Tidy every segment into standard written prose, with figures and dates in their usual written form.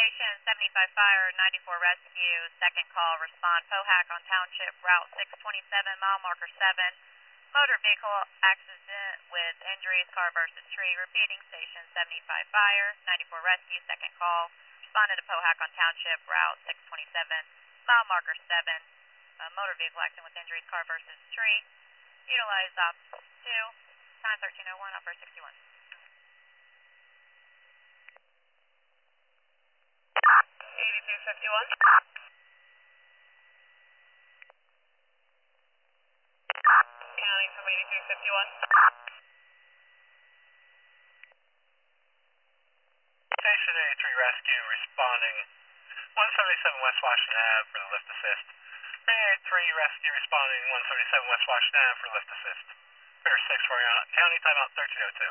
Station 75 Fire, 94 Rescue, second call, respond Pohack on Township Route 627, mile marker 7. Motor vehicle accident with injuries, car versus tree. Repeating, Station 75 Fire, 94 Rescue, second call, responded to Pohack on Township Route 627, mile marker 7. Motor vehicle accident with injuries, car versus tree. Utilize op 2, time 1301, upper 61. 8251. County from 8251. Station 83 Rescue responding 177 West Washington Ave for the lift assist. 83 Rescue responding 177 West Washington Ave for lift assist. Clear 6 for County, timeout 1302.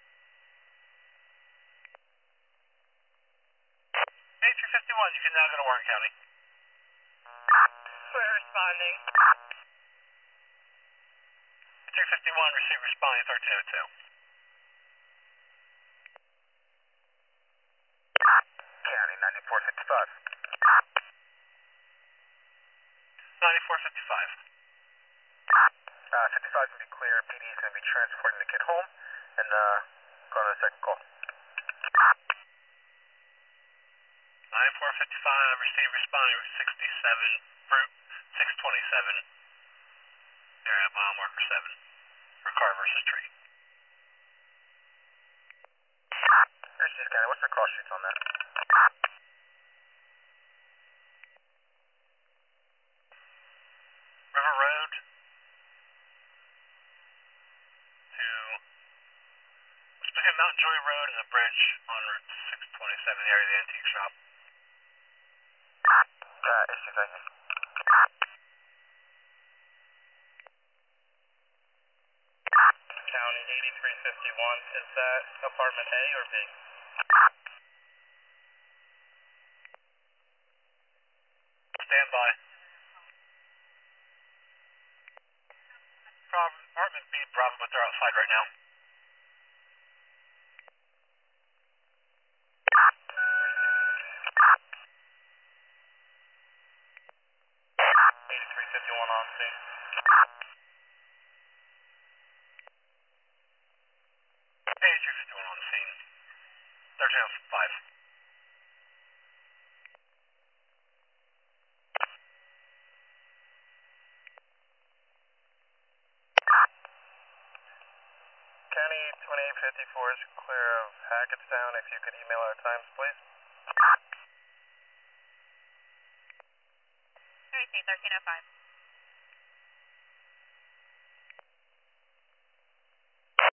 8351, you can now go to Warren County. We're responding. 8351, receive responding 1302. County 9455. 9455. 55 can be clear. PD is going to be transporting the kid home and go on to the second call. 9455, receive responding 67 Route 627. Area mile marker 7 for car versus tree. Here's County. What's the cross streets on that? River Road to between Mount Joy Road and the bridge on Route 627, the area of the antique shop. Issue, thank you. County 8351, is that apartment A or B? Stand by. Apartment B, Bravo, but they're outside right now. On scene. 8351 on the scene. 1305. County 2854 is clear of Hackettstown. If you could email our times, please. Thursday 1305.